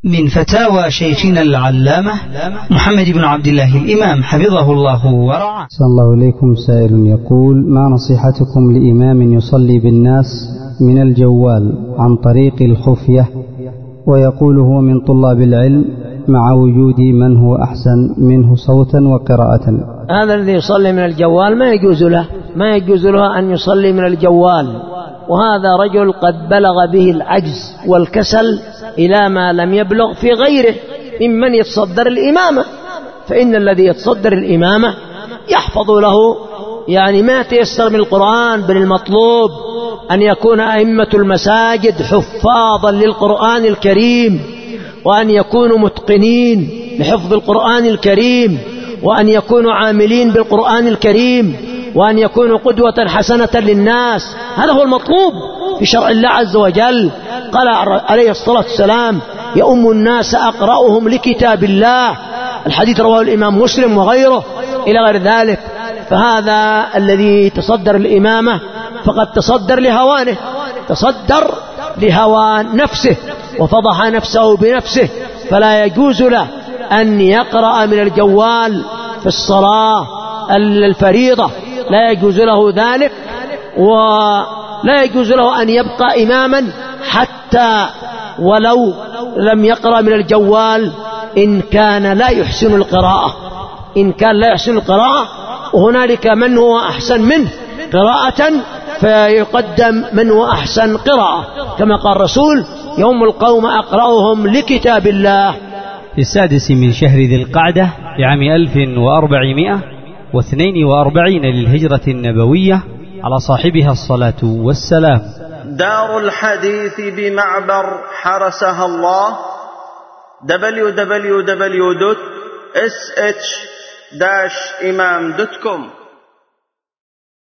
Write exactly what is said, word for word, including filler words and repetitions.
من فتاوى شيخنا العلامة محمد بن عبد الله الإمام حفظه الله ورعاه. صلى الله إليكم. سائل يقول: ما نصيحتكم لإمام يصلي بالناس من الجوال عن طريق الخفية ويقول هو من طلاب العلم مع وجود من هو أحسن منه صوتا وقراءة؟ هذا الذي يصلي من الجوال ما يجوز له ما يجوز له أن يصلي من الجوال، وهذا رجل قد بلغ به العجز والكسل إلى ما لم يبلغ في غيره ممن يتصدر الإمامة. فإن الذي يتصدر الإمامة يحفظ له يعني ما تيسر من القرآن، بل المطلوب أن يكون أئمة المساجد حفاظا للقرآن الكريم، وأن يكونوا متقنين لحفظ القرآن الكريم، وأن يكونوا عاملين بالقرآن الكريم، وأن يكونوا قدوة حسنة للناس. هذا هو المطلوب في شرع الله عز وجل. قال عليه الصلاة والسلام: يؤم الناس أقرأهم لكتاب الله. الحديث رواه الإمام مسلم وغيره إلى غير ذلك. فهذا الذي تصدر الإمامة فقد تصدر لهوانه، تصدر لهوى نفسه وفضح نفسه بنفسه، فلا يجوز له أن يقرأ من الجوال في الصلاة الفريضة، لا يجوز له ذلك، ولا يجوز له أن يبقى إماما حتى ولو لم يقرأ من الجوال إن كان لا يحسن القراءة إن كان لا يحسن القراءة وهنالك من هو أحسن منه قراءة فيقدم من هو أحسن قراءة، كما قال الرسول: يوم القوم أقرأهم لكتاب الله. في السادس من شهر ذي القعدة لعام ألف وأربعمائة واثنين وأربعين للهجرة النبوية، على صاحبها الصلاة والسلام. دار الحديث بمعبر حرسها الله. دبليو دبليو دبليو دوت إس إتش داش إمام دوت كوم